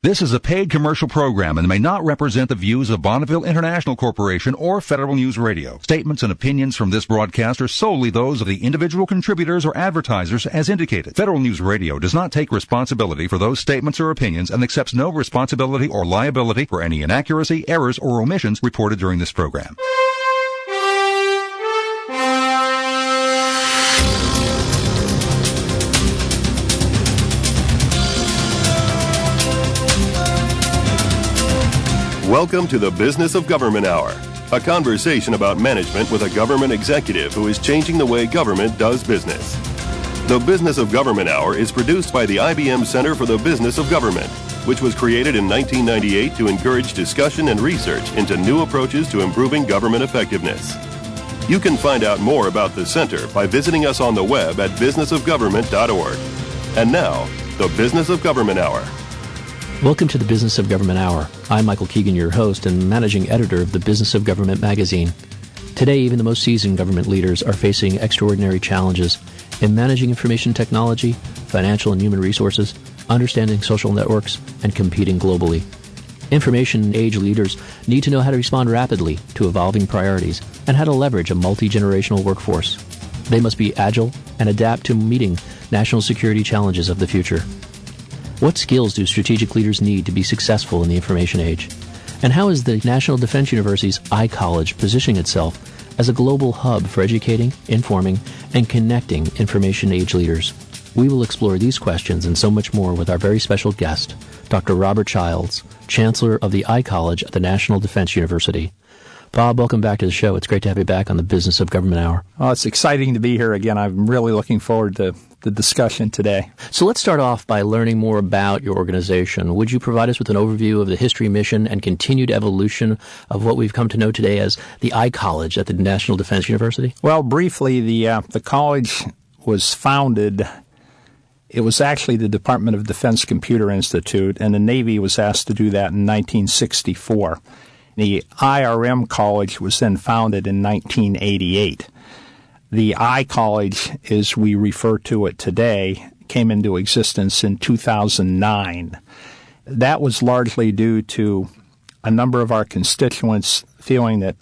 This is a paid commercial program and may not represent the views of Bonneville International Corporation or Federal News Radio. Statements and opinions from this broadcast are solely those of the individual contributors or advertisers as indicated. Federal News Radio does not take responsibility for those statements or opinions and accepts no responsibility or liability for any inaccuracy, errors, or omissions reported during this program. Welcome to the Business of Government Hour, a conversation about management with a government executive who is changing the way government does business. The Business of Government Hour is produced by the IBM Center for the Business of Government, which was created in 1998 to encourage discussion and research into new approaches to improving government effectiveness. You can find out more about the center by visiting us on the web at businessofgovernment.org. And now, the Business of Government Hour. Welcome to the Business of Government Hour. I'm Michael Keegan, your host and managing editor of the Business of Government magazine. Today, even the most seasoned government leaders are facing extraordinary challenges in managing information technology, financial and human resources, understanding social networks, and competing globally. Information age leaders need to know how to respond rapidly to evolving priorities and how to leverage a multi-generational workforce. They must be agile and adapt to meeting national security challenges of the future. What skills do strategic leaders need to be successful in the information age? And how is the National Defense University's iCollege positioning itself as a global hub for educating, informing, and connecting information age leaders? We will explore these questions and so much more with our very special guest, Dr. Robert Childs, Chancellor of the iCollege at the National Defense University. Bob, welcome back to the show. It's great to have you back on the Business of Government Hour. Oh, it's exciting to be here again. I'm really looking forward to the discussion today. So let's start off by learning more about your organization. Would you provide us with an overview of the history, mission, and continued evolution of what we've come to know today as the iCollege at the National Defense University? Well, briefly, the college was founded. It was actually the Department of Defense Computer Institute, and the Navy was asked to do that in 1964. The IRM College was then founded in 1988. The iCollege, as we refer to it today, came into existence in 2009. That was largely due to a number of our constituents feeling that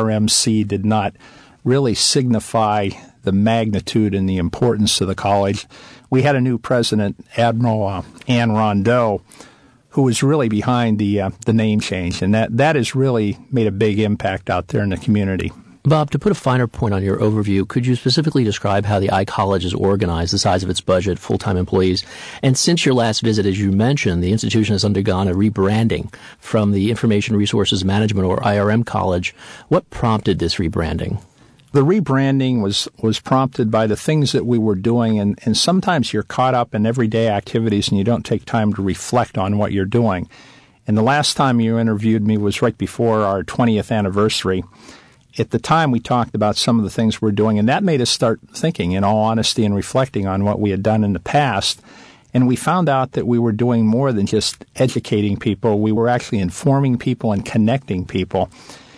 IRMC did not really signify the magnitude and the importance of the college. We had a new president, Admiral Anne Rondeau, who was really behind the name change, and that has really made a big impact out there in the community. Bob, to put a finer point on your overview, could you specifically describe how the iCollege is organized, the size of its budget, full-time employees? And since your last visit, as you mentioned, the institution has undergone a rebranding from the Information Resources Management, or IRM College. What prompted this rebranding? The rebranding was prompted by the things that we were doing, and sometimes you're caught up in everyday activities and you don't take time to reflect on what you're doing. And the last time you interviewed me was right before our 20th anniversary. At the time, we talked about some of the things we're doing, and that made us start thinking, in all honesty, and reflecting on what we had done in the past. And we found out that we were doing more than just educating people. We were actually informing people and connecting people.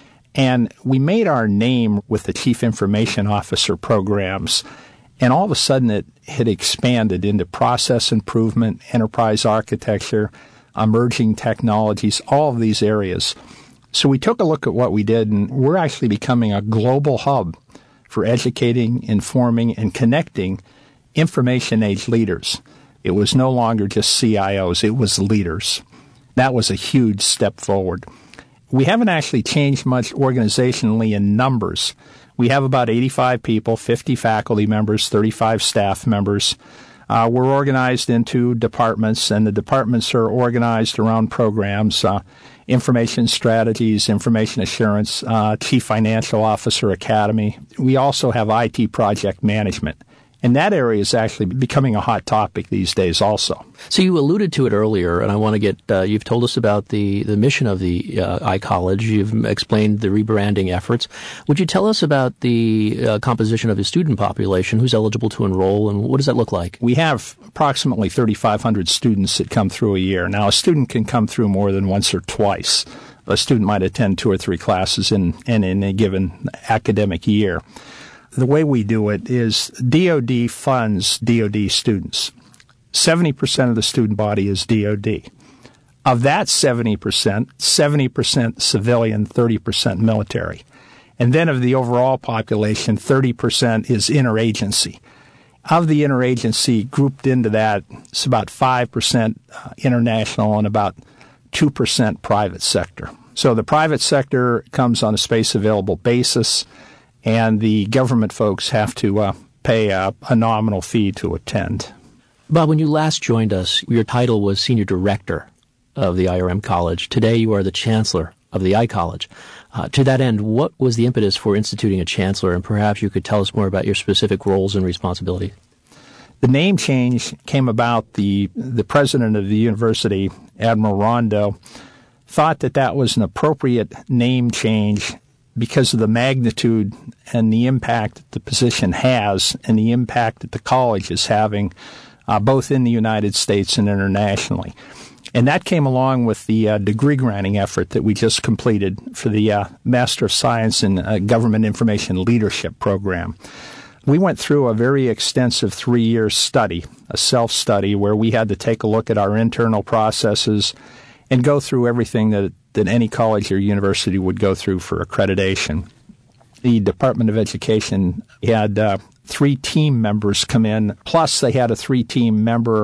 And we made our name with the Chief Information Officer programs. And all of a sudden, it had expanded into process improvement, enterprise architecture, emerging technologies, all of these areas. So we took a look at what we did, and we're actually becoming a global hub for educating, informing, and connecting information age leaders. It was no longer just CIOs, it was leaders. That was a huge step forward. We haven't actually changed much organizationally in numbers. We have about 85 people, 50 faculty members, 35 staff members. We're organized into departments, and the departments are organized around programs, information strategies, information assurance, Chief Financial Officer Academy. We also have IT project management. And that area is actually becoming a hot topic these days also. So you alluded to it earlier, and I want to get, you've told us about the mission of the iCollege. You've explained the rebranding efforts. Would you tell us about the composition of the student population, who's eligible to enroll, and what does that look like? We have approximately 3,500 students that come through a year. Now, a student can come through more than once or twice. A student might attend 2 or 3 classes in a given academic year. The way we do it is DoD funds DoD students. 70% of the student body is DoD. Of that 70% civilian, 30% military. And then of the overall population, 30% is interagency. Of the interagency grouped into that, it's about 5% international and about 2% private sector. So the private sector comes on a space available basis, and the government folks have to pay a nominal fee to attend. Bob, when you last joined us, your title was Senior Director of the IRM College. Today you are the Chancellor of the iCollege. To that end, what was the impetus for instituting a chancellor, and perhaps you could tell us more about your specific roles and responsibilities? The name change came about. The president of the university, Admiral Rondeau, thought that was an appropriate name change because of the magnitude and the impact that the position has and the impact that the college is having both in the United States and internationally. And that came along with the degree granting effort that we just completed for the Master of Science in Government Information Leadership program. We went through a very extensive 3-year study, a self-study, where we had to take a look at our internal processes and go through everything that any college or university would go through for accreditation. The Department of Education had 3 team members come in, plus they had a 3-team member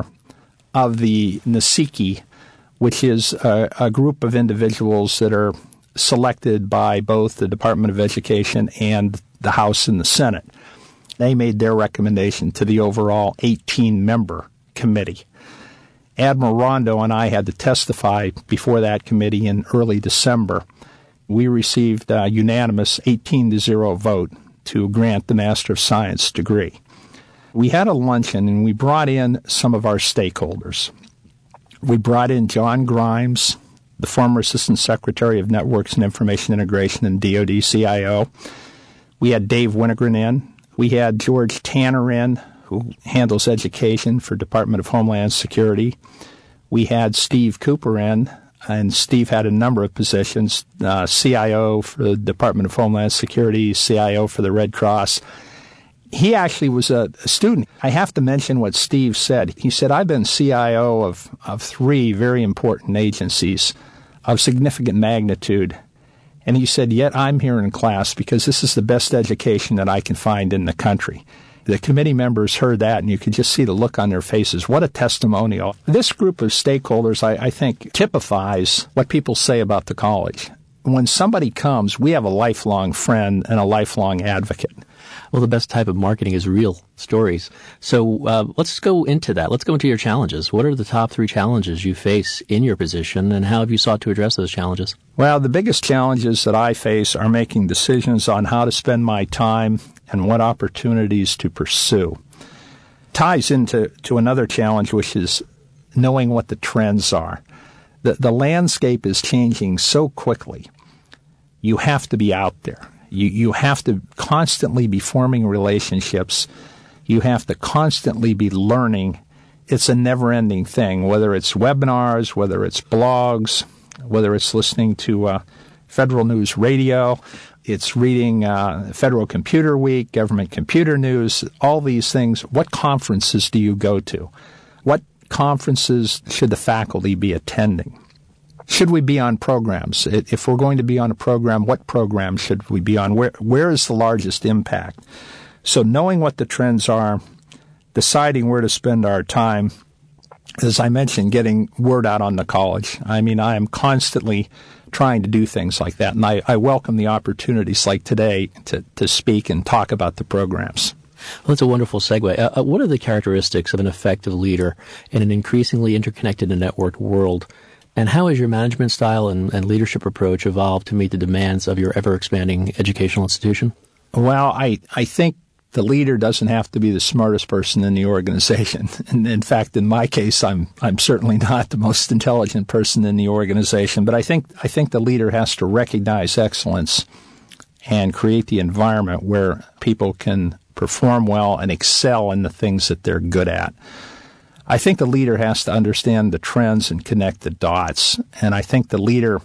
of the NSICI, which is a group of individuals that are selected by both the Department of Education and the House and the Senate. They made their recommendation to the overall 18-member committee. Admiral Rondeau and I had to testify before that committee in early December. We received a unanimous 18-0 vote to grant the Master of Science degree. We had a luncheon, and we brought in some of our stakeholders. We brought in John Grimes, the former Assistant Secretary of Networks and Information Integration and DoD CIO. We had Dave Winogren in. We had George Tanner in, who handles education for Department of Homeland Security. We had Steve Cooper in, and Steve had a number of positions, CIO for the Department of Homeland Security, CIO for the Red Cross. He actually was a student. I have to mention what Steve said. He said, I've been CIO of 3 very important agencies of significant magnitude. And he said, yet I'm here in class because this is the best education that I can find in the country. The committee members heard that, and you could just see the look on their faces. What a testimonial. This group of stakeholders, I think, typifies what people say about the college. When somebody comes, we have a lifelong friend and a lifelong advocate. Well, the best type of marketing is real stories. So let's go into that. Let's go into your challenges. What are the top 3 challenges you face in your position, and how have you sought to address those challenges? Well, the biggest challenges that I face are making decisions on how to spend my time and what opportunities to pursue. Ties into another challenge, which is knowing what the trends are. The landscape is changing so quickly. You have to be out there. You have to constantly be forming relationships. You have to constantly be learning. It's a never-ending thing, whether it's webinars, whether it's blogs, whether it's listening to Federal News Radio, it's reading Federal Computer Week, Government Computer News, all these things. What conferences do you go to? What conferences should the faculty be attending? Should we be on programs? If we're going to be on a program, what program should we be on? Where is the largest impact? So knowing what the trends are, deciding where to spend our time, as I mentioned, getting word out on the college. I mean, I am constantly trying to do things like that, and I welcome the opportunities like today to speak and talk about the programs. Well, that's a wonderful segue. What are the characteristics of an effective leader in an increasingly interconnected and networked world? And how has your management style and leadership approach evolved to meet the demands of your ever-expanding educational institution? Well, I think the leader doesn't have to be the smartest person in the organization. And in fact, in my case, I'm certainly not the most intelligent person in the organization. But I think the leader has to recognize excellence and create the environment where people can perform well and excel in the things that they're good at. I think the leader has to understand the trends and connect the dots. And I think the leader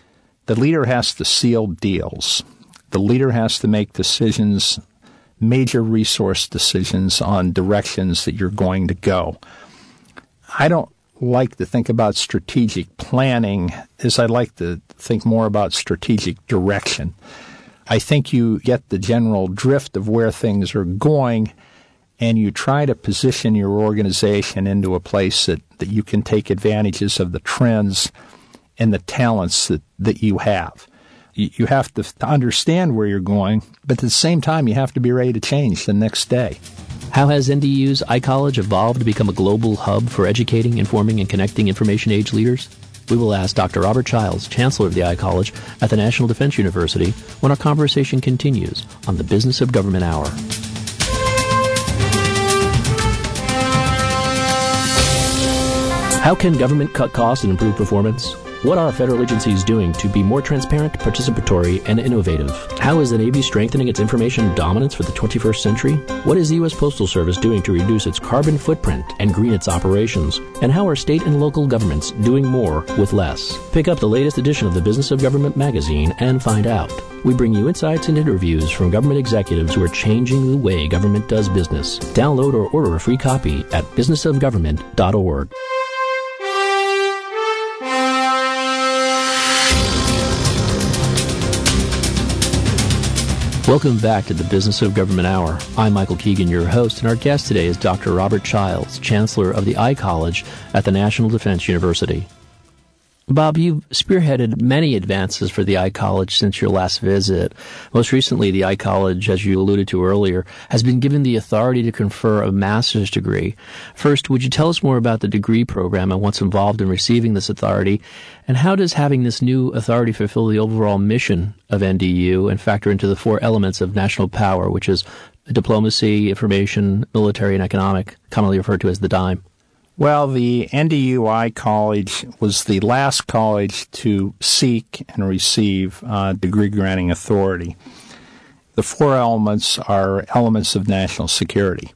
has to seal deals. The leader has to make decisions, major resource decisions on directions that you're going to go. I don't like to think about strategic planning is I like to think more about strategic direction. I think you get the general drift of where things are going, and you try to position your organization into a place that you can take advantages of the trends and the talents that you have. You have to understand where you're going, but at the same time, you have to be ready to change the next day. How has NDU's iCollege evolved to become a global hub for educating, informing, and connecting information age leaders? We will ask Dr. Robert Childs, Chancellor of the iCollege at the National Defense University, when our conversation continues on the Business of Government Hour. How can government cut costs and improve performance? What are federal agencies doing to be more transparent, participatory, and innovative? How is the Navy strengthening its information dominance for the 21st century? What is the U.S. Postal Service doing to reduce its carbon footprint and green its operations? And how are state and local governments doing more with less? Pick up the latest edition of the Business of Government magazine and find out. We bring you insights and interviews from government executives who are changing the way government does business. Download or order a free copy at businessofgovernment.org. Welcome back to the Business of Government Hour. I'm Michael Keegan, your host, and our guest today is Dr. Robert Childs, Chancellor of the iCollege at the National Defense University. Bob, you've spearheaded many advances for the iCollege since your last visit. Most recently, the iCollege, as you alluded to earlier, has been given the authority to confer a master's degree. First, would you tell us more about the degree program and what's involved in receiving this authority? And how does having this new authority fulfill the overall mission of NDU and factor into the four elements of national power, which is diplomacy, information, military, and economic, commonly referred to as the DIME? Well, the NDU iCollege was the last college to seek and receive degree-granting authority. The four elements are elements of national security.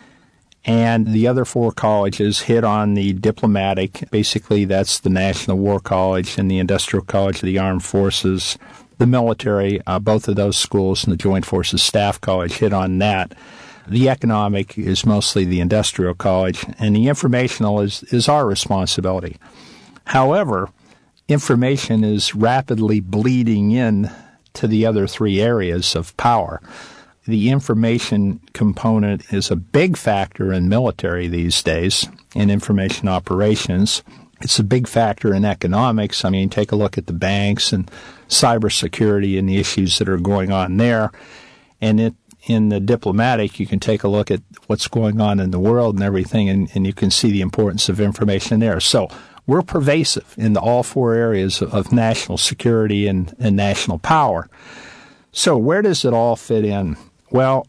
And the other four colleges hit on the diplomatic. Basically, that's the National War College and the Industrial College of the Armed Forces. The military, both of those schools, and the Joint Forces Staff College hit on that. The economic is mostly the Industrial College, and the informational is our responsibility. However, information is rapidly bleeding in to the other three areas of power. The information component is a big factor in military these days, in information operations. It's a big factor in economics. I mean, take a look at the banks and cybersecurity and the issues that are going on there. And in the diplomatic, you can take a look at what's going on in the world and everything, and you can see the importance of information there. So we're pervasive in all four areas of national security and national power. So where does it all fit in? Well,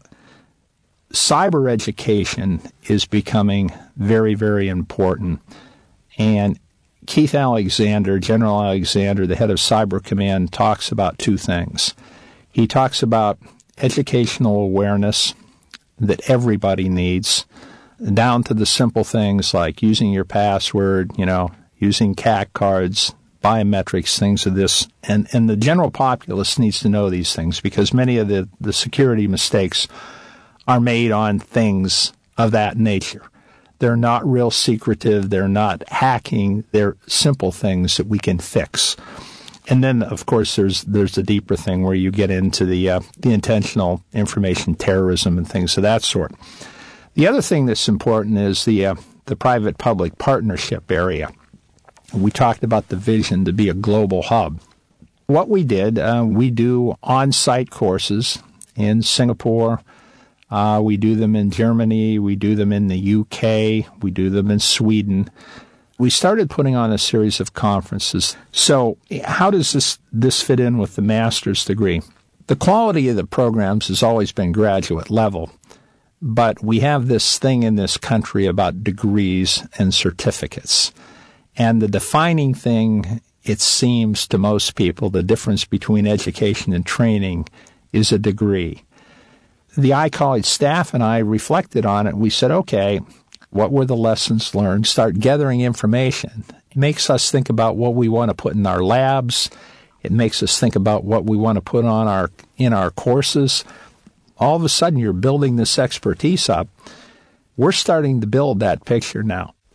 cyber education is becoming very, very important. And Keith Alexander, General Alexander, the head of Cyber Command, talks about two things. He talks about educational awareness that everybody needs, down to the simple things like using your password, using CAC cards, biometrics, things of this. And the general populace needs to know these things because many of the security mistakes are made on things of that nature. They're not real secretive. They're not hacking. They're simple things that we can fix. And then, of course, there's the deeper thing where you get into the intentional information terrorism and things of that sort. The other thing that's important is the private-public partnership area. We talked about the vision to be a global hub. What we did, we do on-site courses in Singapore. We do them in Germany. We do them in the UK. We do them in Sweden. We started putting on a series of conferences. So how does this fit in with the master's degree? The quality of the programs has always been graduate level, but we have this thing in this country about degrees and certificates. And the defining thing, it seems to most people, the difference between education and training is a degree. The iCollege staff and I reflected on it. We said, okay, what were the lessons learned? Start gathering information. It makes us think about what we want to put in our labs. It makes us think about what we want to put on in our courses. All of a sudden, you're building this expertise up. We're starting to build that picture now.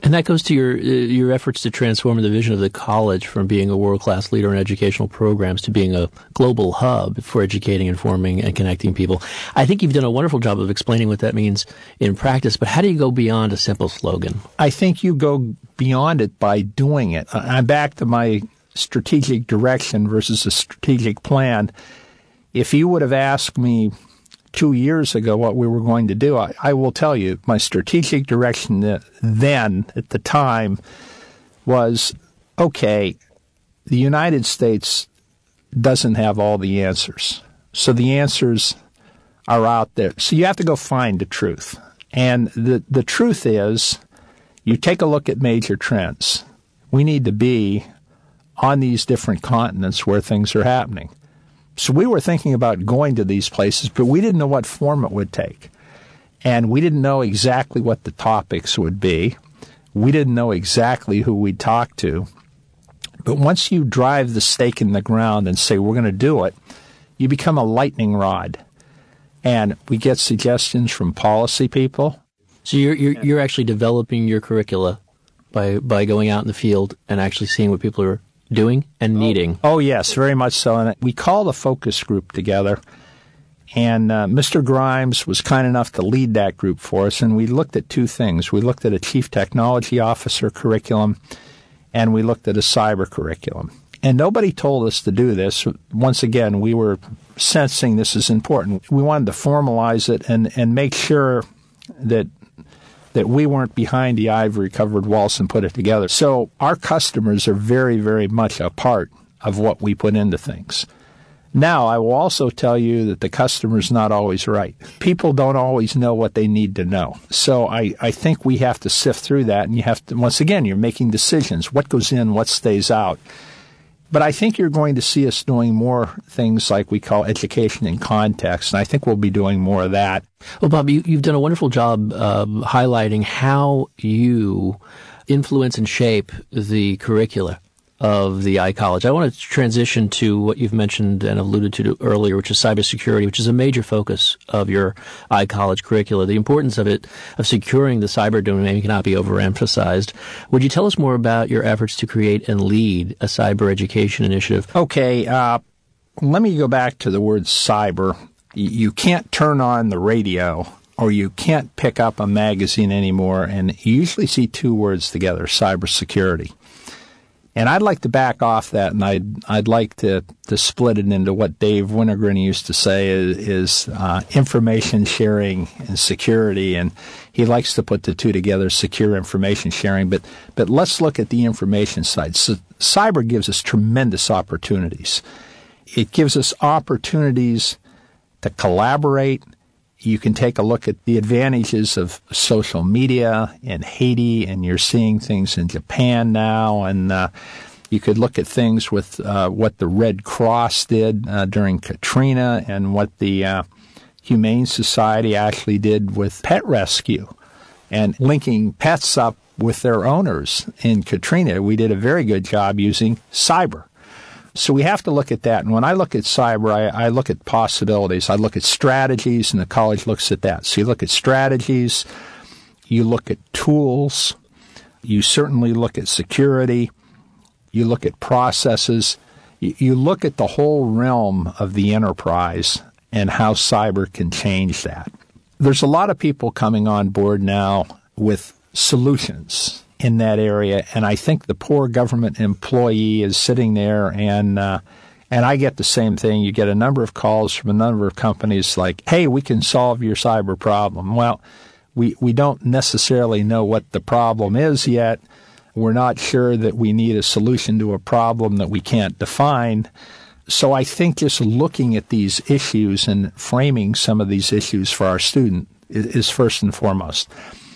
And that goes to your efforts to transform the vision of the college from being a world-class leader in educational programs to being a global hub for educating, informing, and connecting people. I think you've done a wonderful job of explaining what that means in practice, but how do you go beyond a simple slogan? I think you go beyond it by doing it. I'm back to my strategic direction versus a strategic plan. If you would have asked me 2 years ago what we were going to do, I will tell you my strategic direction then, at the time, was, okay, the United States doesn't have all the answers. So the answers are out there. So you have to go find the truth. And the truth is, you take a look at major trends. We need to be on these different continents where things are happening. So we were thinking about going to these places, but we didn't know what form it would take. And we didn't know exactly what the topics would be. We didn't know exactly who we'd talk to. But once you drive the stake in the ground and say, we're going to do it, you become a lightning rod. And we get suggestions from policy people. So you're actually developing your curricula by going out in the field and actually seeing what people are doing and needing. Oh, yes, very much so. And we called a focus group together, and Mr. Grimes was kind enough to lead that group for us, and we looked at two things. We looked at a chief technology officer curriculum, and we looked at a cyber curriculum. And nobody told us to do this. Once again, we were sensing this is important. We wanted to formalize it and make sure that we weren't behind the ivory-covered walls and put it together. So our customers are very, very much a part of what we put into things. Now, I will also tell you that the customer's not always right. People don't always know what they need to know. So I think we have to sift through that, and you have to, once again, you're making decisions. What goes in, what stays out. But I think you're going to see us doing more things like we call education in context, and I think we'll be doing more of that. Well, Bob, you've done a wonderful job highlighting how you influence and shape the curricula of the iCollege. I want to transition to what you've mentioned and alluded to earlier, which is cybersecurity, which is a major focus of your iCollege curricula. The importance of it, of securing the cyber domain, cannot be overemphasized. Would you tell us more about your efforts to create and lead a cyber education initiative? Okay, let me go back to the word cyber. You can't turn on the radio or you can't pick up a magazine anymore, and you usually see two words together, cybersecurity. And I'd like to back off that, and I'd like to split it into what Dave Wintergren used to say is information sharing and security, and he likes to put the two together, secure information sharing. But let's look at the information side. So cyber gives us tremendous opportunities. It gives us opportunities to collaborate. You can take a look at the advantages of social media in Haiti, and you're seeing things in Japan now. And you could look at things with what the Red Cross did during Katrina and what the Humane Society actually did with pet rescue and linking pets up with their owners in Katrina. We did a very good job using cyber. So we have to look at that. And when I look at cyber, I look at possibilities. I look at strategies, and the college looks at that. So you look at strategies, you look at tools, you certainly look at security, you look at processes, you look at the whole realm of the enterprise and how cyber can change that. There's a lot of people coming on board now with solutions in that area, and I think the poor government employee is sitting there, and I get the same thing. You get a number of calls from a number of companies like, hey, we can solve your cyber problem. Well, we don't necessarily know what the problem is yet. We're not sure that we need a solution to a problem that we can't define. So I think just looking at these issues and framing some of these issues for our student is first and foremost.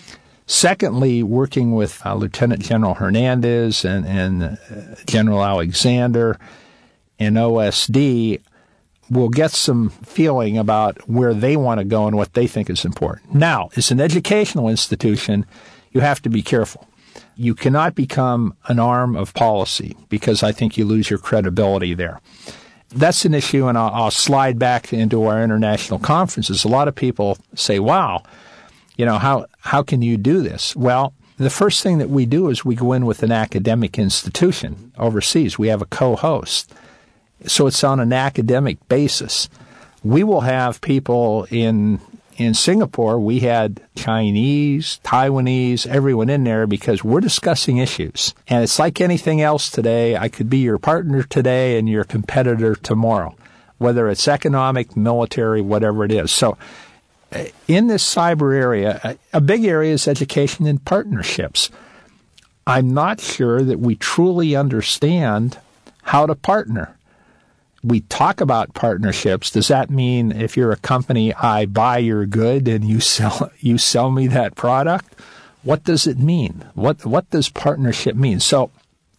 Secondly, working with Lieutenant General Hernandez and General Alexander and OSD, we'll get some feeling about where they want to go and what they think is important. Now, as an educational institution, you have to be careful. You cannot become an arm of policy because I think you lose your credibility there. That's an issue, and I'll slide back into our international conferences. A lot of people say, wow, you know, how can you do this? Well, the first thing that we do is we go in with an academic institution overseas. We have a co-host. So it's on an academic basis. We will have people in Singapore. We had Chinese, Taiwanese, everyone in there because we're discussing issues. And it's like anything else today. I could be your partner today and your competitor tomorrow, whether it's economic, military, whatever it is. So in this cyber area, a big area is education and partnerships. I'm not sure that we truly understand how to partner. We talk about partnerships. Does that mean if you're a company, I buy your good and you sell me that product? What does it mean? What does partnership mean? So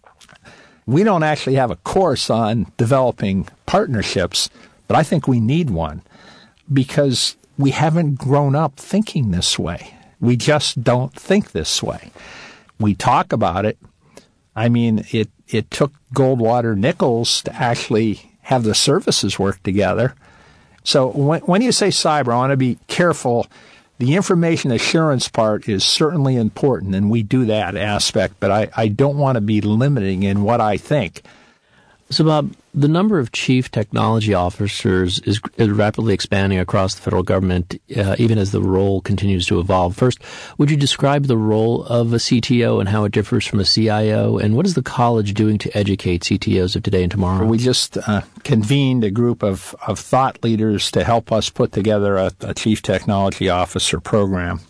we don't actually have a course on developing partnerships, but I think we need one because we haven't grown up thinking this way. We just don't think this way. We talk about it. I mean, it took Goldwater Nichols to actually have the services work together. So when you say cyber, I want to be careful. The information assurance part is certainly important, and we do that aspect, but I don't want to be limiting in what I think. So, Bob, the number of chief technology officers is rapidly expanding across the federal government, even as the role continues to evolve. First, would you describe the role of a CTO and how it differs from a CIO? And what is the college doing to educate CTOs of today and tomorrow? We just convened a group of thought leaders to help us put together a chief technology officer program.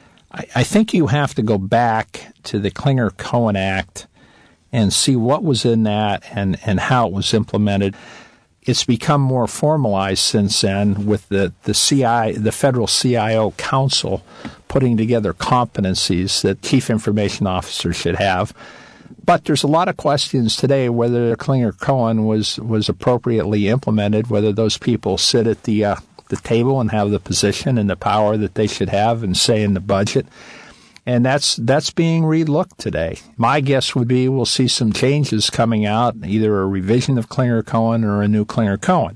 I think you have to go back to the Clinger-Cohen Act and see what was in that and how it was implemented. It's become more formalized since then with the Federal CIO Council putting together competencies that chief information officers should have. But there's a lot of questions today whether Clinger-Cohen was appropriately implemented, whether those people sit at the table and have the position and the power that they should have and say in the budget. And that's being relooked today. My guess would be we'll see some changes coming out, either a revision of Clinger-Cohen or a new Clinger-Cohen.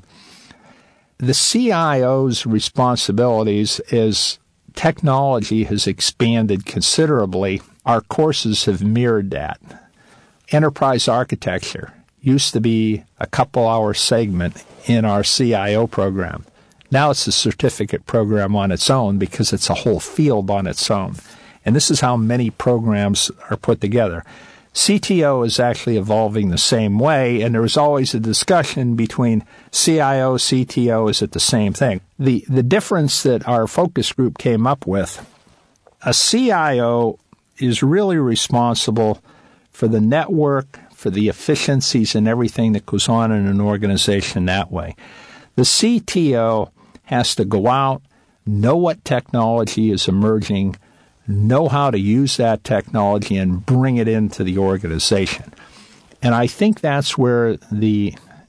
The CIO's responsibilities as technology has expanded considerably. Our courses have mirrored that. Enterprise architecture used to be a couple-hour segment in our CIO program. Now it's a certificate program on its own because it's a whole field on its own. And this is how many programs are put together. CTO is actually evolving the same way, and there was always a discussion between CIO, CTO, is it the same thing? The difference that our focus group came up with, a CIO is really responsible for the network, for the efficiencies and everything that goes on in an organization that way. The CTO has to go out, know what technology is emerging, know how to use that technology and bring it into the organization. And I think that's where the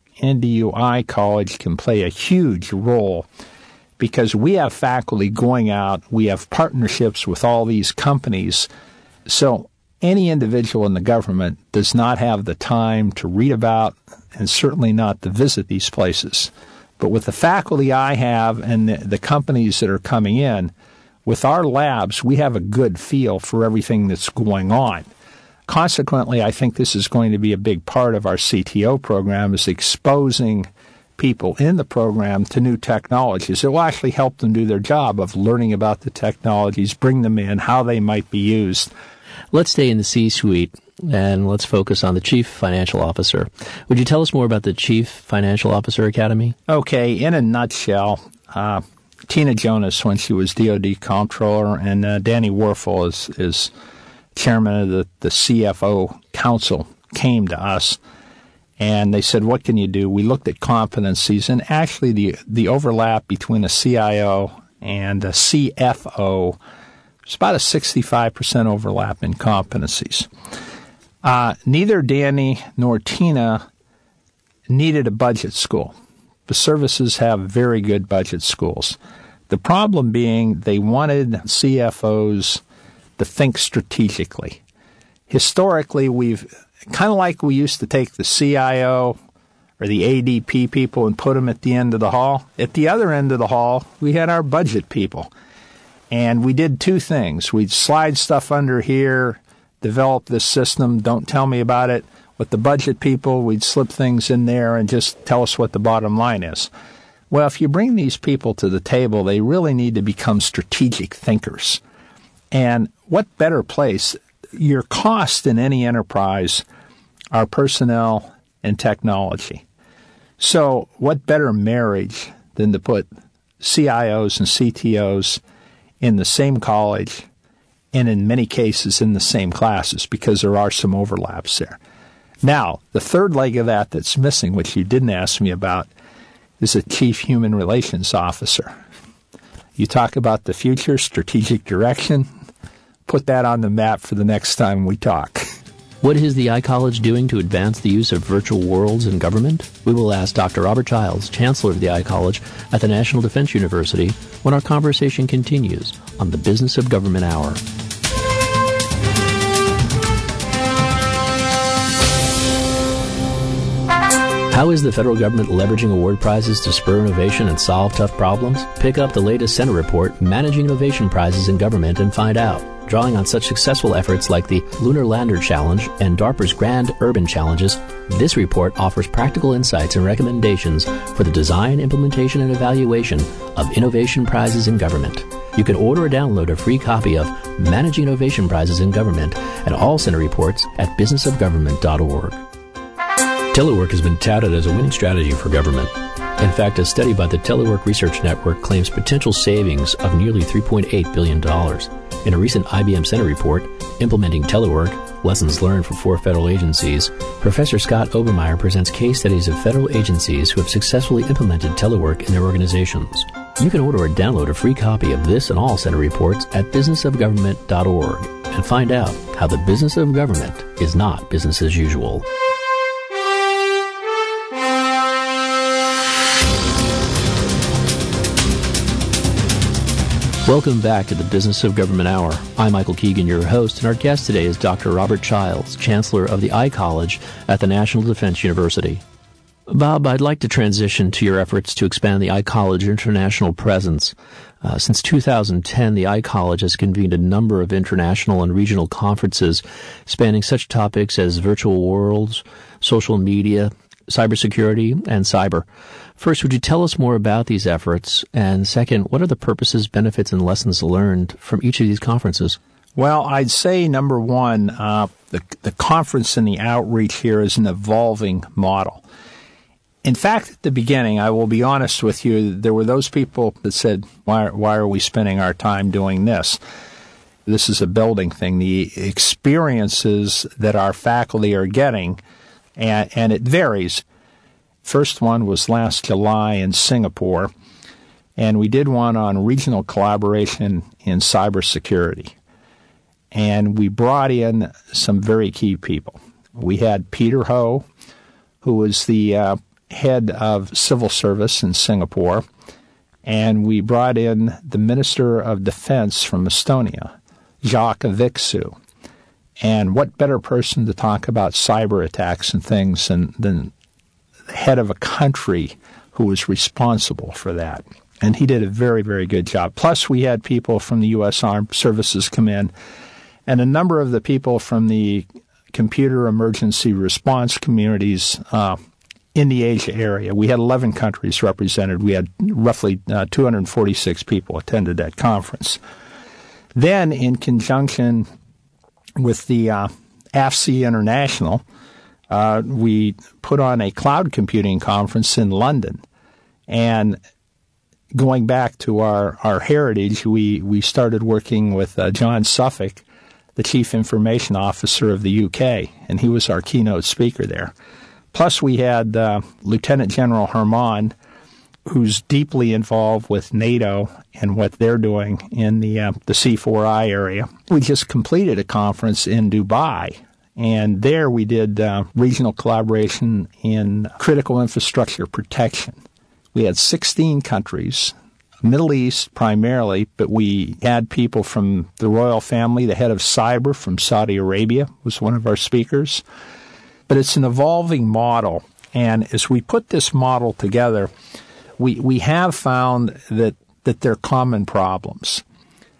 NDUI College can play a huge role because we have faculty going out, we have partnerships with all these companies. So any individual in the government does not have the time to read about and certainly not to visit these places. But with the faculty I have and the companies that are coming in, with our labs, we have a good feel for everything that's going on. Consequently, I think this is going to be a big part of our CTO program is exposing people in the program to new technologies. It will actually help them do their job of learning about the technologies, bring them in, how they might be used. Let's stay in the C-suite and let's focus on the Chief Financial Officer. Would you tell us more about the Chief Financial Officer Academy? Okay, in a nutshell, Tina Jonas, when she was DOD Comptroller, and Danny Warfel is chairman of the CFO Council, came to us, and they said, what can you do? We looked at competencies, and actually the overlap between a CIO and a CFO is about a 65% overlap in competencies. Neither Danny nor Tina needed a budget school. The services have very good budget schools. The problem being they wanted CFOs to think strategically. Historically, we've kind of like we used to take the CIO or the ADP people and put them at the end of the hall. At the other end of the hall, we had our budget people. And we did two things. We'd slide stuff under here, develop this system, don't tell me about it. With the budget people, we'd slip things in there and just tell us what the bottom line is. Well, if you bring these people to the table, they really need to become strategic thinkers. And what better place? Your cost in any enterprise are personnel and technology. So what better marriage than to put CIOs and CTOs in the same college and in many cases in the same classes, because there are some overlaps there. Now, the third leg of that that's missing, which you didn't ask me about, is a chief human relations officer. You talk about the future, strategic direction, put that on the map for the next time we talk. What is the iCollege doing to advance the use of virtual worlds in government? We will ask Dr. Robert Childs, Chancellor of the iCollege at the National Defense University, when our conversation continues on the Business of Government Hour. How is the federal government leveraging award prizes to spur innovation and solve tough problems? Pick up the latest Senate report, Managing Innovation Prizes in Government, and find out. Drawing on such successful efforts like the Lunar Lander Challenge and DARPA's Grand Urban Challenges, this report offers practical insights and recommendations for the design, implementation, and evaluation of innovation prizes in government. You can order or download a free copy of Managing Innovation Prizes in Government and all Senate reports at businessofgovernment.org. Telework has been touted as a winning strategy for government. In fact, a study by the Telework Research Network claims potential savings of nearly $3.8 billion. In a recent IBM Center report, Implementing Telework, Lessons Learned for 4 Federal Agencies, Professor Scott Obermeyer presents case studies of federal agencies who have successfully implemented telework in their organizations. You can order or download a free copy of this and all Center reports at businessofgovernment.org and find out how the business of government is not business as usual. Welcome back to the Business of Government Hour. I'm Michael Keegan, your host, and our guest today is Dr. Robert Childs, Chancellor of the iCollege at the National Defense University. Bob, I'd like to transition to your efforts to expand the iCollege international presence. Since 2010, the iCollege has convened a number of international and regional conferences spanning such topics as virtual worlds, social media, cybersecurity, and cyber. First, would you tell us more about these efforts? And second, what are the purposes, benefits, and lessons learned from each of these conferences? Well, I'd say, number one, the conference and the outreach here is an evolving model. In fact, at the beginning, I will be honest with you, there were those people that said, why are we spending our time doing this? This is a building thing. The experiences that our faculty are getting, and it varies. First one was last July in Singapore, and we did one on regional collaboration in cybersecurity. And we brought in some very key people. We had Peter Ho, who was the head of civil service in Singapore, and we brought in the Minister of Defense from Estonia, Jacques Aviksu. And what better person to talk about cyber attacks and things than the head of a country who was responsible for that. And he did a very, very good job. Plus, we had people from the U.S. Armed Services come in, and a number of the people from the computer emergency response communities in the Asia area. We had 11 countries represented. We had roughly 246 people attended that conference. Then, in conjunction with the AFC International, we put on a cloud computing conference in London. And going back to our heritage, we started working with John Suffolk, the Chief Information Officer of the UK, and he was our keynote speaker there. Plus, we had Lieutenant General Herman, who's deeply involved with NATO and what they're doing in the C4I area. We just completed a conference in Dubai, and there we did regional collaboration in critical infrastructure protection. We had 16 countries, Middle East primarily, but we had people from the royal family. The head of cyber from Saudi Arabia was one of our speakers. But it's an evolving model, and as we put this model together, we have found that they're common problems.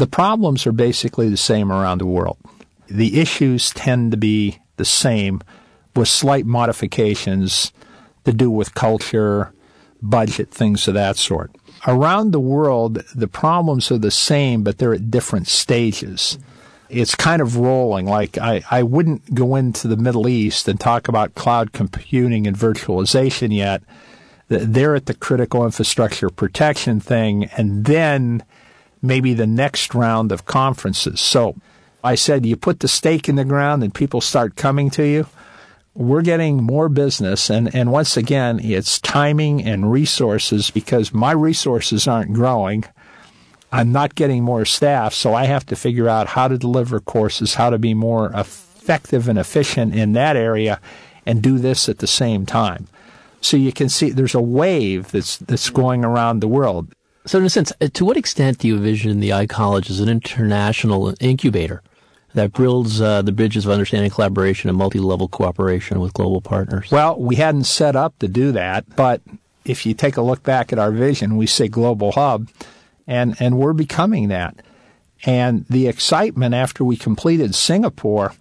The problems are basically the same around the world. The issues tend to be the same with slight modifications to do with culture, budget, things of that sort. Around the world, the problems are the same, but they're at different stages. It's kind of rolling. Like I wouldn't go into the Middle East and talk about cloud computing and virtualization yet. They're at the critical infrastructure protection thing, and then maybe the next round of conferences. So I said, you put the stake in the ground and people start coming to you. We're getting more business, and once again, it's timing and resources, because my resources aren't growing. I'm not getting more staff, so I have to figure out how to deliver courses, how to be more effective and efficient in that area, and do this at the same time. So you can see there's a wave that's going around the world. So in a sense, to what extent do you envision the iCollege as an international incubator that builds the bridges of understanding, collaboration, and multi-level cooperation with global partners? Well, we hadn't set up to do that, but if you take a look back at our vision, we say global hub, and we're becoming that. And the excitement after we completed Singapore,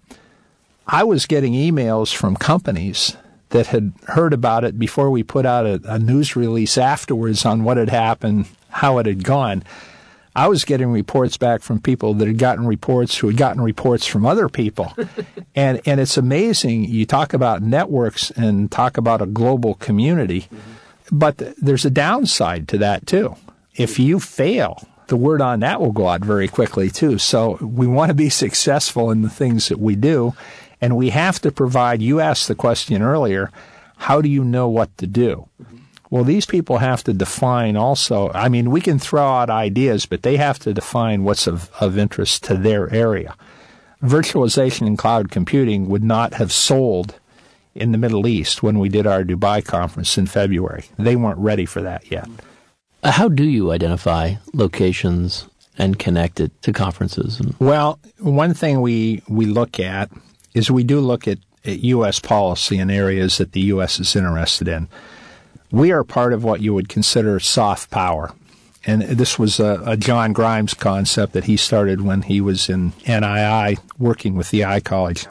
I was getting emails from companies that had heard about it before we put out a news release afterwards on what had happened, how it had gone. I was getting reports back from people that had gotten reports who had gotten reports from other people. and it's amazing. You talk about networks and talk about a global community, but there's a downside to that too. If you fail, the word on that will go out very quickly too. So we want to be successful in the things that we do, and we have to provide, you asked the question earlier, how do you know what to do? Well, these people have to define also. I mean, we can throw out ideas, but they have to define what's of interest to their area. Virtualization and cloud computing would not have sold in the Middle East when we did our Dubai conference in February. They weren't ready for that yet. How do you identify locations and connect it to conferences? Well, one thing we look at is we do look at U.S. policy in areas that the U.S. is interested in. We are part of what you would consider soft power. And this was a John Grimes concept that he started when he was in NII working with the iCollege.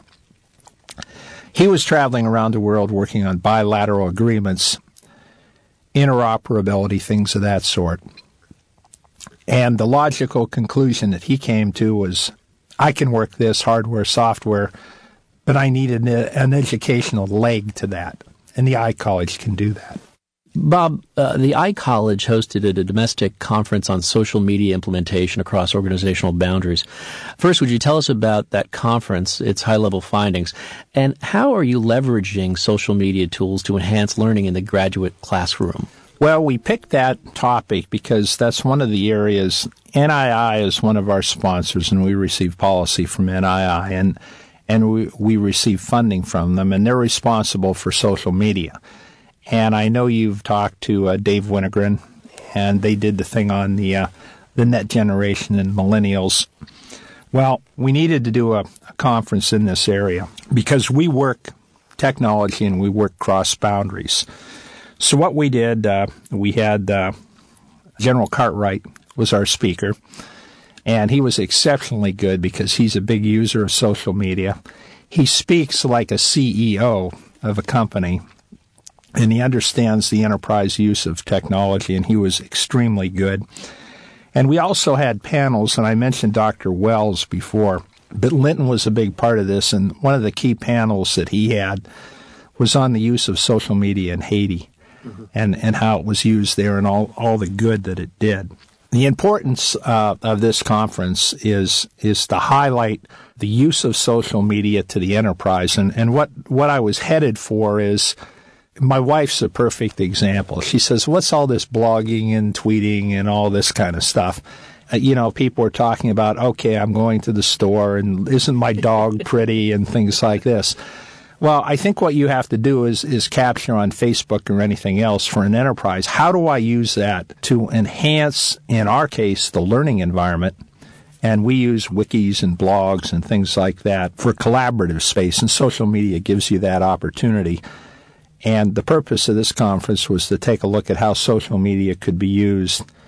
He was traveling around the world working on bilateral agreements, interoperability, things of that sort. And the logical conclusion that he came to was, I can work this hardware, software, but I need an educational leg to that. And the iCollege can do that. Bob, the iCollege hosted a domestic conference on social media implementation across organizational boundaries. First, would you tell us about that conference, its high-level findings, and how are you leveraging social media tools to enhance learning in the graduate classroom? Well, we picked that topic because that's one of the areas. NII is one of our sponsors, and we receive policy from NII, and we receive funding from them, and they're responsible for social media. And I know you've talked to Dave Winogren, and they did the thing on the net generation and millennials. Well, we needed to do a conference in this area because we work technology and we work cross boundaries. So what we did, we had General Cartwright was our speaker, and he was exceptionally good because he's a big user of social media. He speaks like a CEO of a company, and he understands the enterprise use of technology, and he was extremely good. And we also had panels, and I mentioned Dr. Wells before, but Linton was a big part of this, and one of the key panels that he had was on the use of social media in Haiti, and how it was used there and all the good that it did. The importance of this conference is to highlight the use of social media to the enterprise, and what I was headed for is, my wife's a perfect example. She says, what's all this blogging and tweeting and all this kind of stuff? People are talking about, okay, I'm going to the store and isn't my dog pretty and things like this. Well, I think what you have to do is capture on Facebook or anything else for an enterprise. How do I use that to enhance, in our case, the learning environment? And we use wikis and blogs and things like that for collaborative space, and social media gives you that opportunity. And the purpose of this conference was to take a look at how social media could be used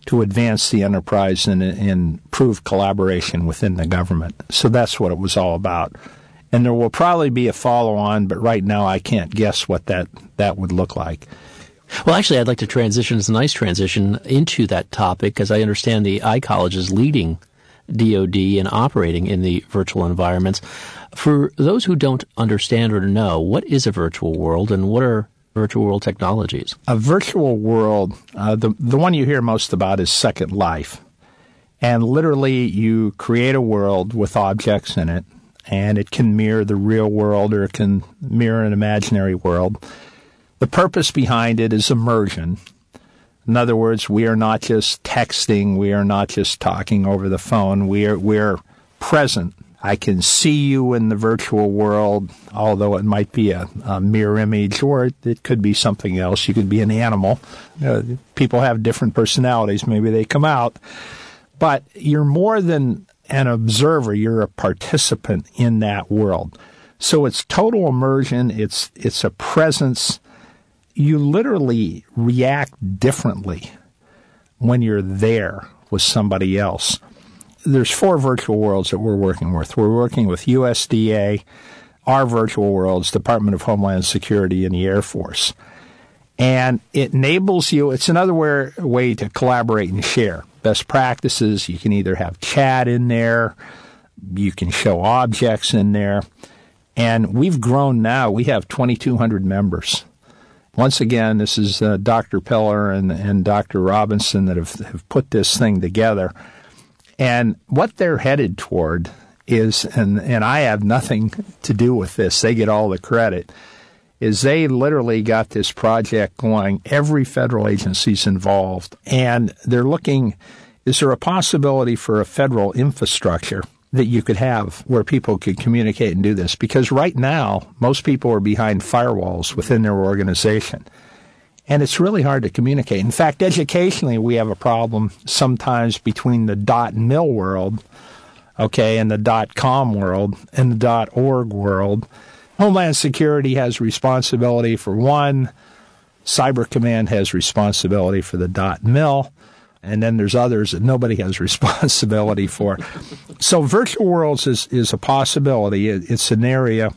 to advance the enterprise and improve collaboration within the government. So that's what it was all about. And there will probably be a follow-on, but right now I can't guess what that would look like. Well, actually, I'd like to transition, it's a nice transition, into that topic, because I understand the iCollege is leading DoD and operating in the virtual environments. For those who don't understand or know, what is a virtual world and what are virtual world technologies? A virtual world, the one you hear most about is Second Life. And literally you create a world with objects in it, and it can mirror the real world or it can mirror an imaginary world. The purpose behind it is immersion. In other words, we are not just texting, we are not just talking over the phone, we're present. I can see you in the virtual world, although it might be a mirror image, or it could be something else. You could be an animal. People have different personalities. Maybe they come out. But you're more than an observer. You're a participant in that world. So it's total immersion. It's a presence. You literally react differently when you're there with somebody else. There's 4 virtual worlds that we're working with. We're working with USDA, our virtual worlds, Department of Homeland Security, and the Air Force. And it enables you, it's another way to collaborate and share best practices. You can either have chat in there, you can show objects in there. And we've grown now. We have 2,200 members. Once again, this is Dr. Peller and Dr. Robinson that have put this thing together. And what they're headed toward is, and I have nothing to do with this, they get all the credit, is they literally got this project going. Every federal agency's involved. And they're looking, is there a possibility for a federal infrastructure that you could have where people could communicate and do this? Because right now, most people are behind firewalls within their organization. And it's really hard to communicate. In fact, educationally, we have a problem sometimes between the .mil world, and the .com world and the .org world. Homeland Security has responsibility for one. Cyber Command has responsibility for the .mil. And then there's others that nobody has responsibility for. So virtual worlds is a possibility. It's an area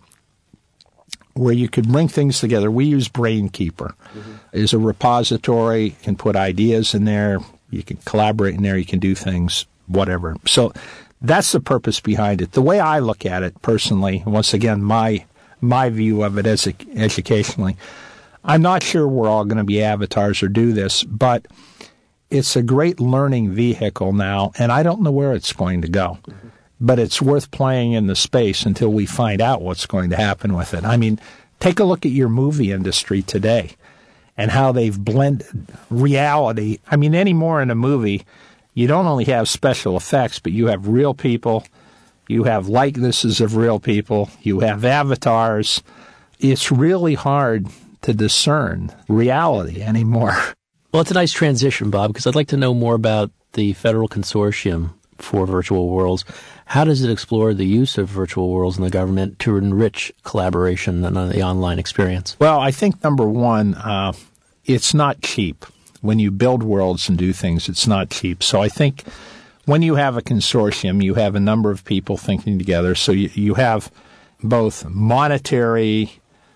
where you could bring things together. We use BrainKeeper. It's a repository. You can put ideas in there. You can collaborate in there. You can do things, whatever. So that's the purpose behind it. The way I look at it personally, once again, my view of it as educationally, I'm not sure we're all going to be avatars or do this, but it's a great learning vehicle now, and I don't know where it's going to go. But it's worth playing in the space until we find out what's going to happen with it. I mean, take a look at your movie industry today and how they've blended reality. I mean, anymore in a movie, you don't only have special effects, but you have real people, you have likenesses of real people, you have avatars. It's really hard to discern reality anymore. Well, it's a nice transition, Bob, because I'd like to know more about the Federal Consortium for Virtual Worlds. How does it explore the use of virtual worlds in the government to enrich collaboration and the online experience? Well, I think, number one, it's not cheap. When you build worlds and do things, it's not cheap. So I think when you have a consortium, you have a number of people thinking together. So you have both monetary,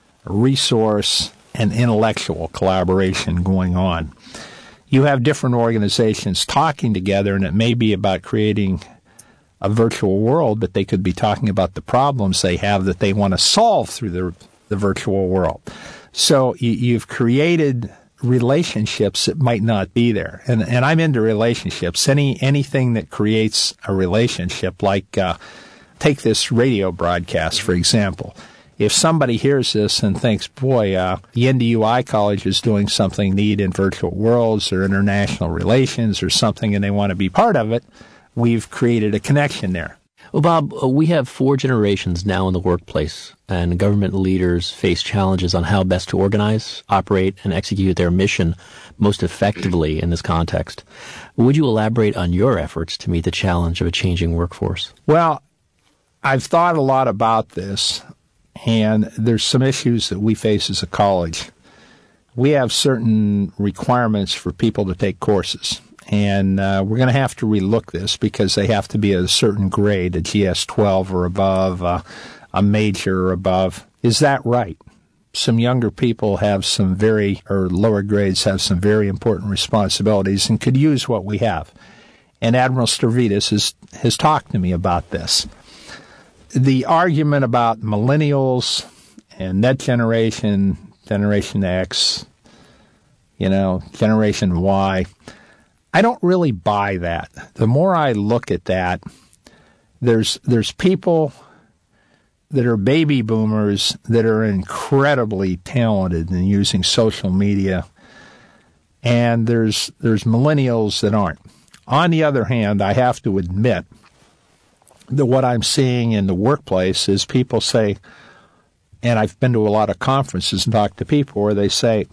resource, and intellectual collaboration going on. You have different organizations talking together, and it may be about creating a virtual world, but they could be talking about the problems they have that they want to solve through the virtual world. So you've created relationships that might not be there. And I'm into relationships. Anything that creates a relationship, like take this radio broadcast, for example. If somebody hears this and thinks, boy, the NDU iCollege is doing something neat in virtual worlds or international relations or something, and they want to be part of it, we've created a connection there. Well, Bob, we have 4 generations now in the workplace, and government leaders face challenges on how best to organize, operate, and execute their mission most effectively in this context. Would you elaborate on your efforts to meet the challenge of a changing workforce? Well, I've thought a lot about this, and there's some issues that we face as a college. We have certain requirements for people to take courses. and we're going to have to relook this because they have to be at a certain grade, a GS-12 or above, a major or above. Is that right? Some younger people have or lower grades have some very important responsibilities and could use what we have. And Admiral Stavridis has talked to me about this. The argument about millennials and that Generation X, Generation Y, I don't really buy that. The more I look at that, there's people that are baby boomers that are incredibly talented in using social media, and there's millennials that aren't. On the other hand, I have to admit that what I'm seeing in the workplace is people say, and I've been to a lot of conferences and talked to people where they say,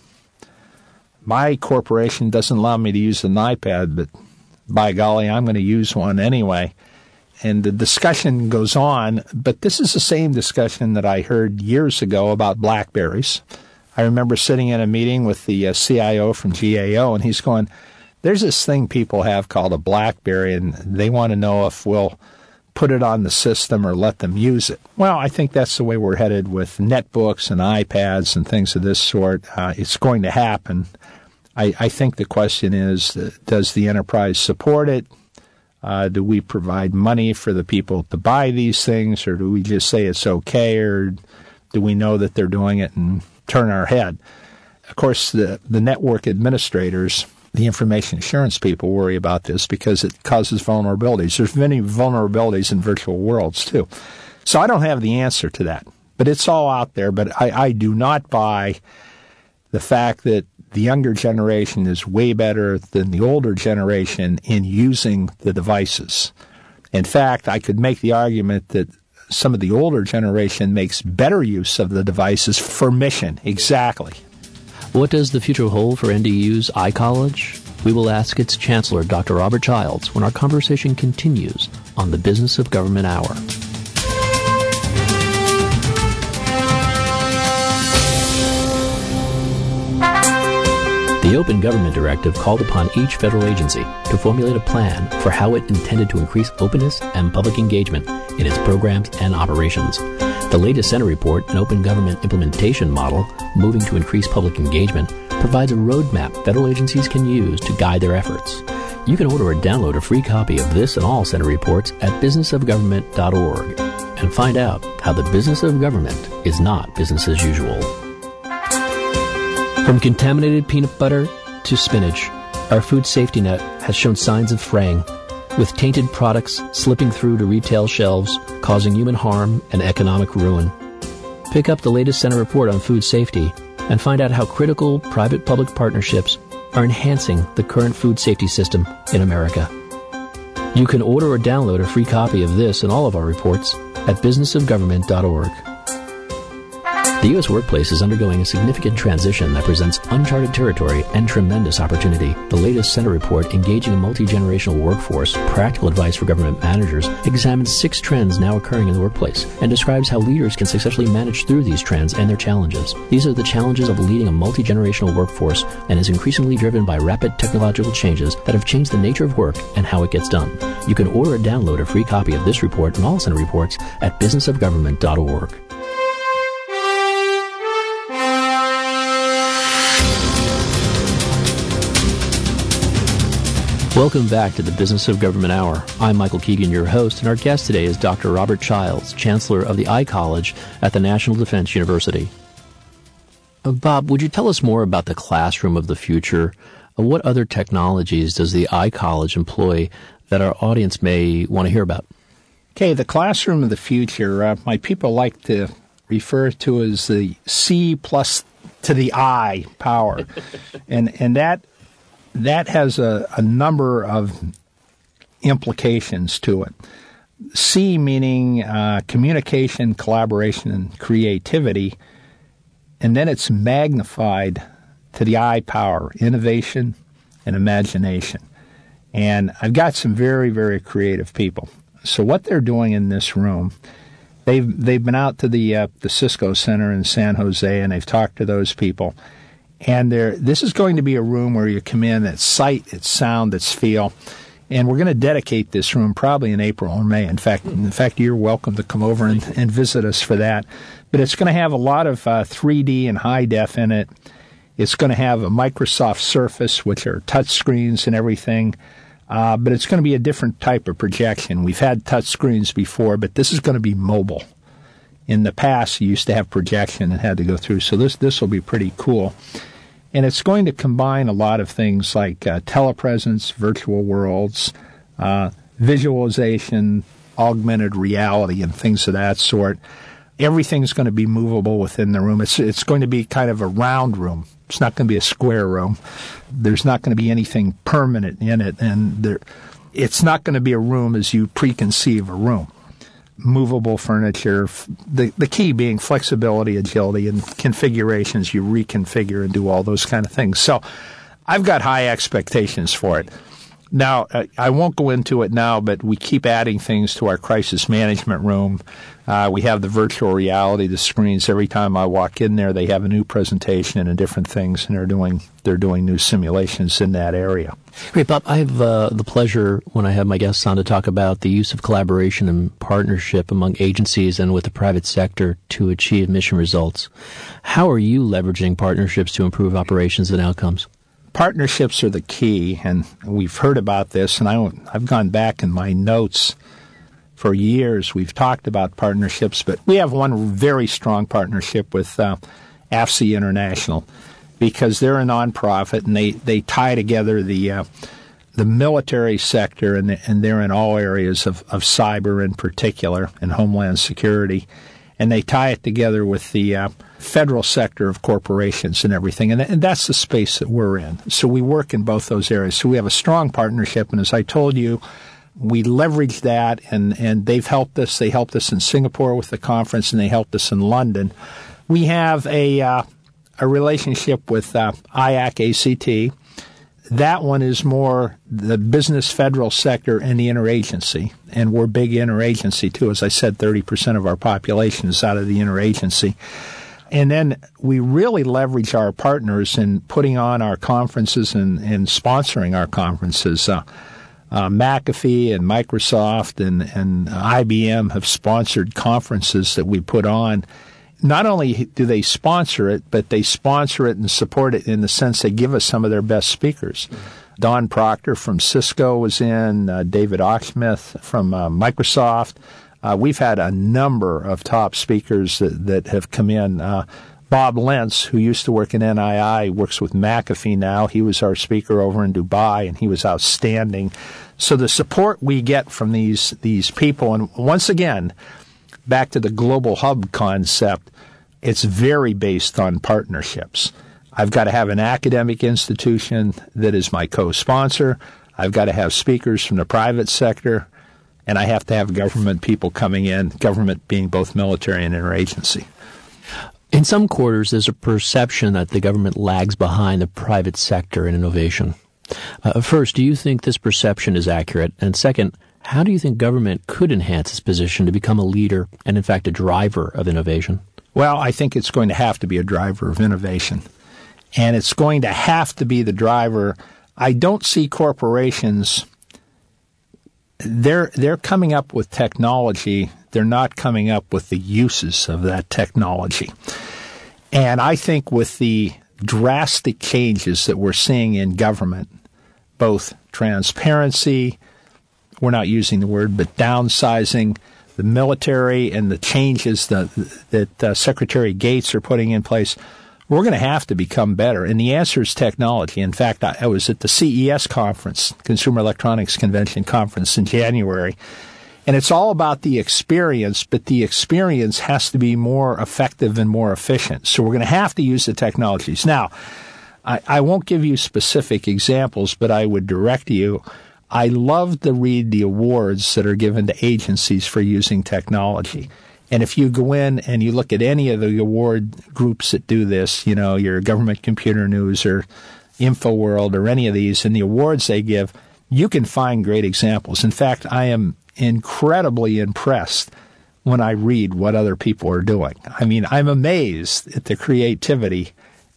my corporation doesn't allow me to use an iPad, but by golly, I'm going to use one anyway. And the discussion goes on, but this is the same discussion that I heard years ago about BlackBerries. I remember sitting in a meeting with the CIO from GAO, and he's going, there's this thing people have called a BlackBerry, and they want to know if we'll put it on the system or let them use it. Well, I think that's the way we're headed with netbooks and iPads and things of this sort. It's going to happen. I think the question is, does the enterprise support it? Do we provide money for the people to buy these things, or do we just say it's okay, or do we know that they're doing it and turn our head? Of course, the network administrators, the information assurance people worry about this because it causes vulnerabilities. There's many vulnerabilities in virtual worlds, too. So I don't have the answer to that, but it's all out there. But I do not buy the fact that the younger generation is way better than the older generation in using the devices. In fact, I could make the argument that some of the older generation makes better use of the devices for mission. Exactly. What does the future hold for NDU's iCollege? We will ask its Chancellor, Dr. Robert Childs, when our conversation continues on the Business of Government Hour. The Open Government Directive called upon each federal agency to formulate a plan for how it intended to increase openness and public engagement in its programs and operations. The latest Senate report, an open government implementation model moving to increase public engagement, provides a roadmap federal agencies can use to guide their efforts. You can order or download a free copy of this and all Senate reports at businessofgovernment.org and find out how the business of government is not business as usual. From contaminated peanut butter to spinach, our food safety net has shown signs of fraying, with tainted products slipping through to retail shelves, causing human harm and economic ruin. Pick up the latest Senate report on food safety and find out how critical private-public partnerships are enhancing the current food safety system in America. You can order or download a free copy of this and all of our reports at businessofgovernment.org. The U.S. workplace is undergoing a significant transition that presents uncharted territory and tremendous opportunity. The latest Senate report, Engaging a Multi-Generational Workforce, Practical Advice for Government Managers, examines 6 trends now occurring in the workplace and describes how leaders can successfully manage through these trends and their challenges. These are the challenges of leading a multi-generational workforce and is increasingly driven by rapid technological changes that have changed the nature of work and how it gets done. You can order or download a free copy of this report and all Senate reports at businessofgovernment.org. Welcome back to the Business of Government Hour. I'm Michael Keegan, your host, and our guest today is Dr. Robert Childs, Chancellor of the iCollege at the National Defense University. Bob, would you tell us more about the classroom of the future? What other technologies does the iCollege employ that our audience may want to hear about? Okay, the classroom of the future, my people like to refer to as the C plus to the I power. and that has a number of implications to it. C meaning communication, collaboration, and creativity, and then it's magnified to the I power, innovation and imagination. And I've got some very, very creative people. So what they're doing in this room, they've been out to the Cisco Center in San Jose, and they've talked to those people. And this is going to be a room where you come in, it's sight, it's sound, it's feel. And we're going to dedicate this room probably in April or May. In fact, you're welcome to come over and visit us for that. But it's going to have a lot of 3D and high def in it. It's going to have a Microsoft Surface, which are touch screens and everything. But it's going to be a different type of projection. We've had touch screens before, but this is going to be mobile. In the past, you used to have projection and had to go through. So this will be pretty cool. And it's going to combine a lot of things like telepresence, virtual worlds, visualization, augmented reality, and things of that sort. Everything's going to be movable within the room. It's going to be kind of a round room. It's not going to be a square room. There's not going to be anything permanent in it, and it's not going to be a room as you preconceive a room. Movable furniture, the key being flexibility, agility, and configurations. You reconfigure and do all those kind of things. So I've got high expectations for it. Now, I won't go into it now, but we keep adding things to our crisis management room. We have the virtual reality, the screens. Every time I walk in there, they have a new presentation and different things, and they're doing new simulations in that area. Great, Bob. I have the pleasure, when I have my guests on, to talk about the use of collaboration and partnership among agencies and with the private sector to achieve mission results. How are you leveraging partnerships to improve operations and outcomes? Partnerships are the key, and we've heard about this, and I've gone back in my notes for years. We've talked about partnerships, but we have one very strong partnership with AFSI International, because they're a nonprofit, and they tie together the military sector, and they're in all areas of cyber in particular, and homeland security, and they tie it together with the federal sector of corporations and everything, and that's the space that we're in. So we work in both those areas. So we have a strong partnership, and as I told you, we leverage that, and they've helped us. They helped us in Singapore with the conference, and they helped us in London. We have a relationship with IAC-ACT. That one is more the business federal sector and the interagency, and we're big interagency too. As I said, 30% of our population is out of the interagency. And then we really leverage our partners in putting on our conferences and sponsoring our conferences. McAfee and Microsoft and IBM have sponsored conferences that we put on. Not only do they sponsor it, but they sponsor it and support it in the sense they give us some of their best speakers. Don Proctor from Cisco was in, David Oxsmith from Microsoft. We've had a number of top speakers that have come in. Bob Lentz, who used to work in NII, works with McAfee now. He was our speaker over in Dubai, and he was outstanding. So the support we get from these people, and once again, back to the global hub concept, it's very based on partnerships. I've got to have an academic institution that is my co-sponsor. I've got to have speakers from the private sector, and I have to have government people coming in, government being both military and interagency. In some quarters, there's a perception that the government lags behind the private sector in innovation. First, do you think this perception is accurate? And second, how do you think government could enhance its position to become a leader and, in fact, a driver of innovation? Well, I think it's going to have to be a driver of innovation. And it's going to have to be the driver. I don't see corporations, they're coming up with technology. They're not coming up with the uses of that technology. And I think with the drastic changes that we're seeing in government, both transparency, we're not using the word, but downsizing, the military, and the changes that Secretary Gates are putting in place, we're going to have to become better. And the answer is technology. In fact, I was at the CES conference, Consumer Electronics Convention conference in January, and it's all about the experience, but the experience has to be more effective and more efficient. So we're going to have to use the technologies. Now, I won't give you specific examples, but I would direct you. I love to read the awards that are given to agencies for using technology. And if you go in and you look at any of the award groups that do this, you know, your Government Computer News or InfoWorld or any of these, and the awards they give, you can find great examples. In fact, I am incredibly impressed when I read what other people are doing. I mean, I'm amazed at the creativity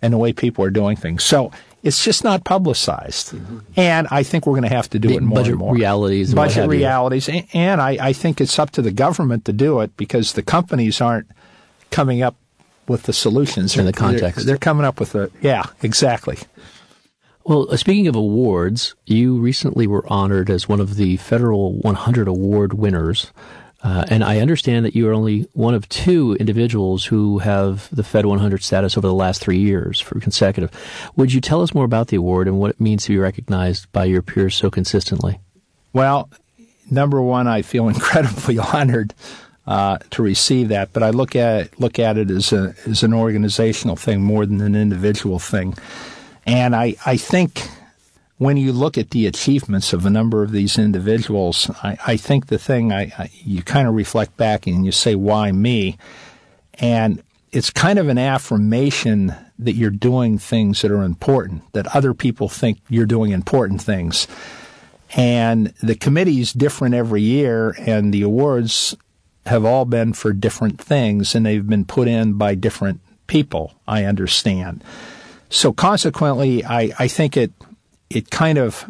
and the way people are doing things. So it's just not publicized. Mm-hmm. And I think we're going to have to do it more and more. Budget realities. And I think it's up to the government to do it because the companies aren't coming up with the solutions. In the context. They're coming up with yeah, exactly. Well, speaking of awards, you recently were honored as one of the Federal 100 Award winners. And I understand that you are only one of 2 individuals who have the Fed 100 status over the last 3 years for consecutive. Would you tell us more about the award and what it means to be recognized by your peers so consistently? Well, number one, I feel incredibly honored to receive that, but I look at it as an organizational thing more than an individual thing. And I think when you look at the achievements of a number of these individuals, I think the thing you kind of reflect back and you say, why me? And it's kind of an affirmation that you're doing things that are important, that other people think you're doing important things. And the committee's different every year, and the awards have all been for different things, and they've been put in by different people, I understand. So consequently, I think it kind of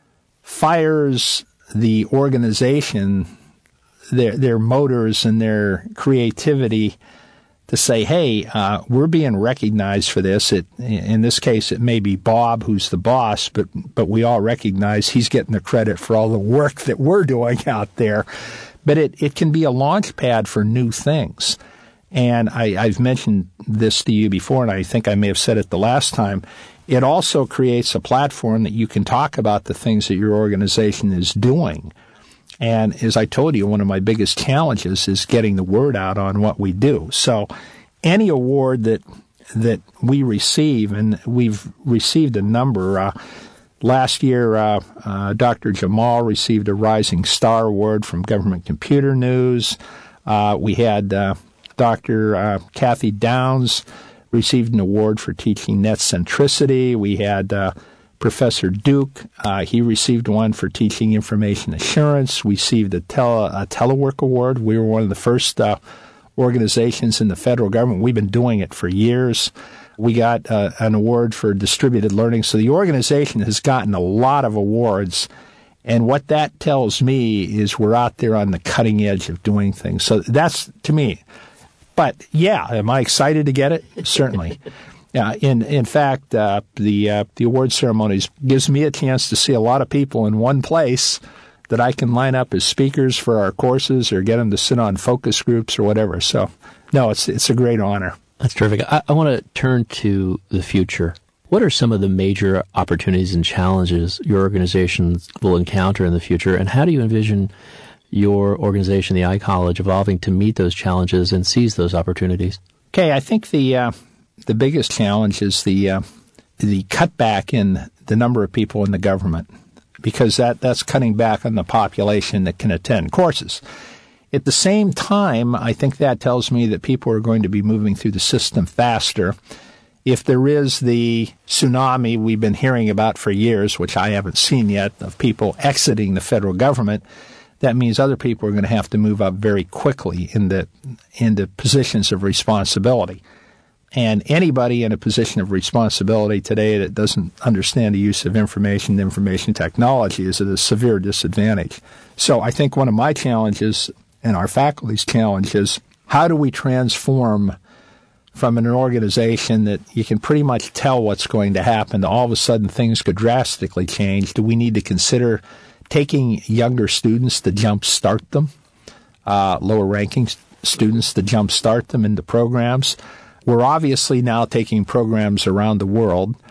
fires the organization, their motors and their creativity to say, hey, we're being recognized for this. In this case, it may be Bob who's the boss, but we all recognize he's getting the credit for all the work that we're doing out there. But it can be a launch pad for new things. And I've mentioned this to you before, and I think I may have said it the last time. It also creates a platform that you can talk about the things that your organization is doing. And as I told you, one of my biggest challenges is getting the word out on what we do. So any award that we receive, and we've received a number. Last year, Dr. Jamal received a Rising Star Award from Government Computer News. We had Dr. Kathy Downs received an award for teaching net centricity. We had Professor Duke. He received one for teaching information assurance. We received a telework award. We were one of the first organizations in the federal government. We've been doing it for years. We got an award for distributed learning. So the organization has gotten a lot of awards. And what that tells me is we're out there on the cutting edge of doing things. So that's, to me. But, yeah, am I excited to get it? Certainly. In fact, the award ceremonies gives me a chance to see a lot of people in one place that I can line up as speakers for our courses or get them to sit on focus groups or whatever. So, no, it's a great honor. That's terrific. I want to turn to the future. What are some of the major opportunities and challenges your organizations will encounter in the future, and how do you envision your organization, the iCollege, evolving to meet those challenges and seize those opportunities? Okay, I think the biggest challenge is the cutback in the number of people in the government, because that's cutting back on the population that can attend courses. At the same time, I think that tells me that people are going to be moving through the system faster. If there is the tsunami we've been hearing about for years, which I haven't seen yet, of people exiting the federal government, that means other people are going to have to move up very quickly into positions of responsibility. And anybody in a position of responsibility today that doesn't understand the use of information technology is at a severe disadvantage. So I think one of my challenges and our faculty's challenge is, how do we transform from an organization that you can pretty much tell what's going to happen to all of a sudden things could drastically change? Do we need to consider taking younger students to jumpstart them, lower-ranking students to jumpstart them into programs? We're obviously now taking programs around the world